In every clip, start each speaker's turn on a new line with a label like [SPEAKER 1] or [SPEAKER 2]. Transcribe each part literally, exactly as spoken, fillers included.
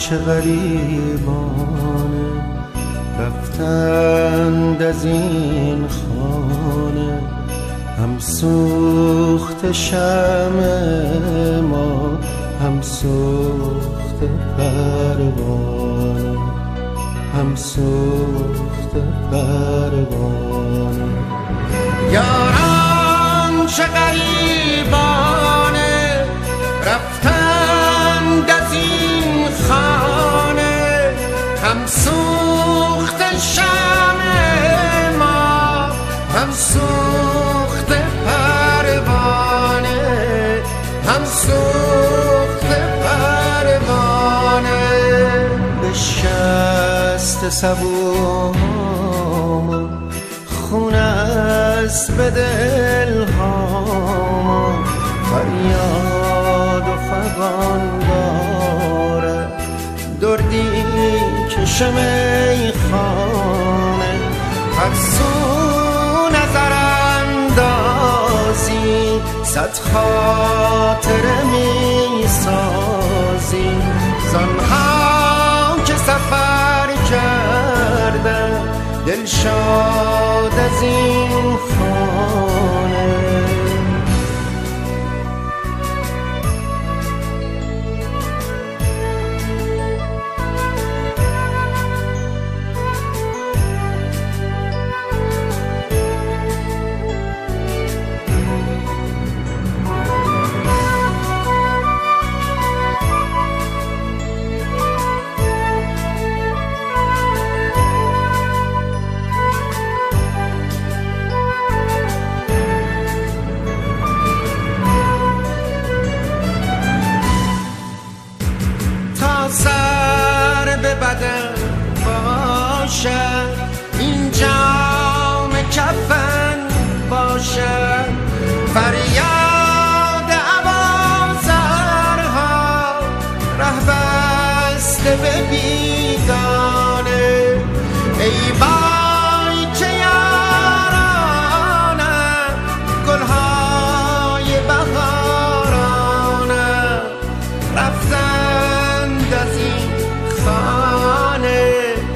[SPEAKER 1] چه غریبانه رفتند از این خانه، هم سوخت شمع ما هم سوخت پروانه، هم سوخت پروانه.
[SPEAKER 2] یاران چه غریبانه رفتند از این خانه، هم سوخت شمع ما هم سوخت پروانه، هم سوخت پروانه.
[SPEAKER 1] بشکست سبوم خون است به دلهام، فریاد و فغان داره دردی کشم ای خانه. هر سو نظر اندازی صد خاطره می سازی، زنها که سفر کردن دل شاد از این خانه.
[SPEAKER 2] سر به بدن باشد این جام کفن باشد، فریاد عوازرها ره بسته به بیگانه. ای وای که یارانم گلهای بهارانم رفتن از این خانه،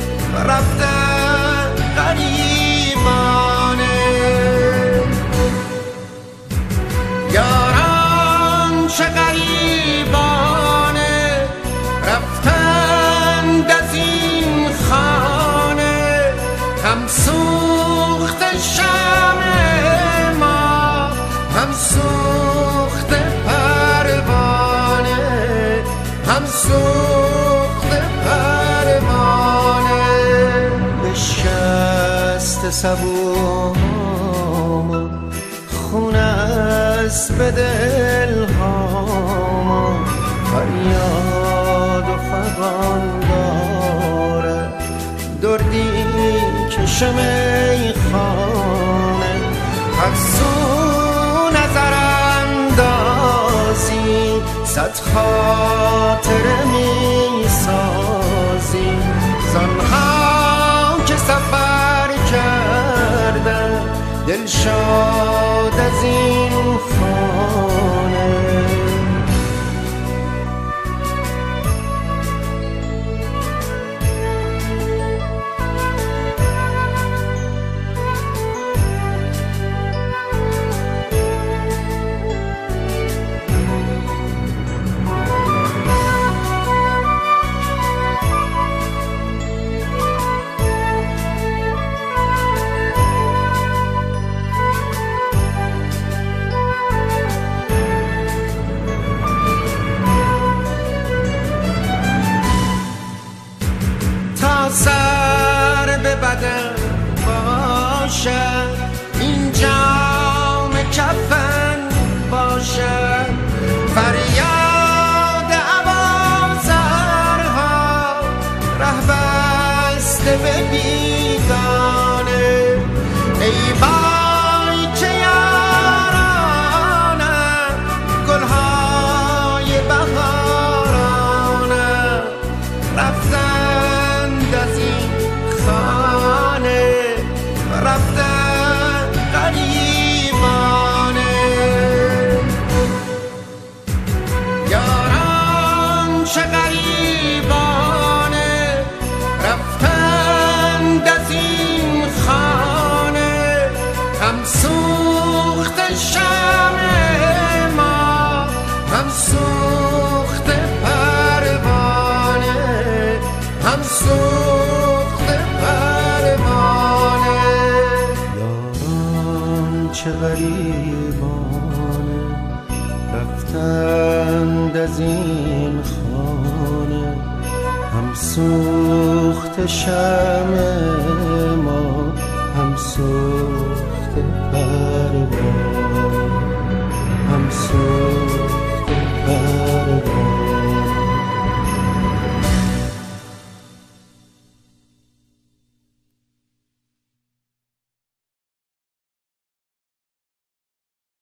[SPEAKER 2] رفتن غریبانه. یاران چه غریبانه رفتند از این خانه، هم سوخت شمع ما هم سوخت پروانه، هم سوخت پروانه.
[SPEAKER 1] بشکست سبوم خون است به دلهام، فریاد و فغان داره دردی کشم ای خانه. هر سو نظر اندازی صد خاطره می سازی، زنها که سفر کردن دل شاد از این خانه.
[SPEAKER 2] سر به بدن باشد این جام کفن باشد، فریاد عوازرها ره بسته به بیگانه. ای وای که یارانم گلهای بهارانم رفتن از این خانه، رفتن
[SPEAKER 1] غریبانه رفتند از این خانه، هم سوخت شمع ما هم سوخت پروانه.